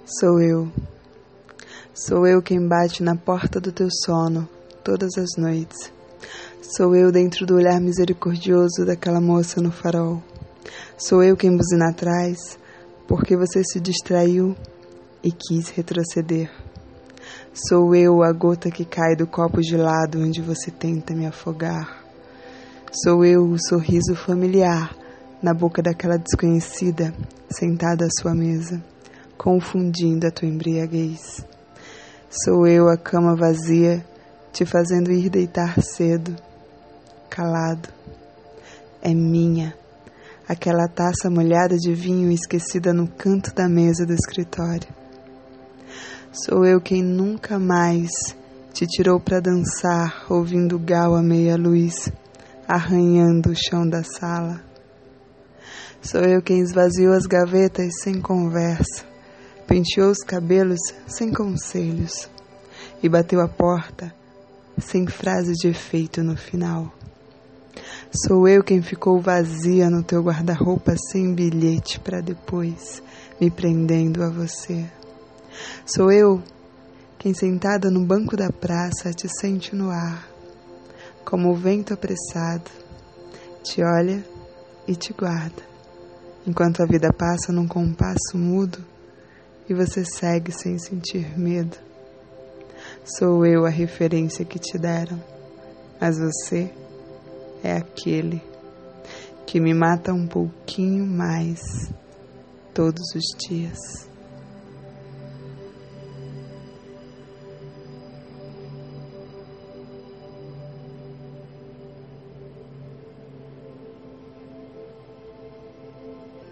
Sou eu quem bate na porta do teu sono todas as noites. Sou eu dentro do olhar misericordioso daquela moça no farol. Sou eu quem buzina atrás, porque você se distraiu e quis retroceder. Sou eu a gota que cai do copo gelado onde você tenta me afogar. Sou eu o sorriso familiar na boca daquela desconhecida sentada à sua mesa, confundindo a tua embriaguez. Sou eu a cama vazia, te fazendo ir deitar cedo, calado. É minha, aquela taça molhada de vinho esquecida no canto da mesa do escritório. Sou eu quem nunca mais te tirou para dançar, ouvindo gal à meia luz, arranhando o chão da sala. Sou eu quem esvaziou as gavetas sem conversa, penteou os cabelos sem conselhos e bateu a porta sem frase de efeito no final. Sou eu quem ficou vazia no teu guarda-roupa sem bilhete para depois, me prendendo a você. Sou eu quem sentada no banco da praça te sente no ar, como o vento apressado, te olha e te guarda, enquanto a vida passa num compasso mudo e você segue sem sentir medo. Sou eu a referência que te deram, mas você é aquele que me mata um pouquinho mais todos os dias.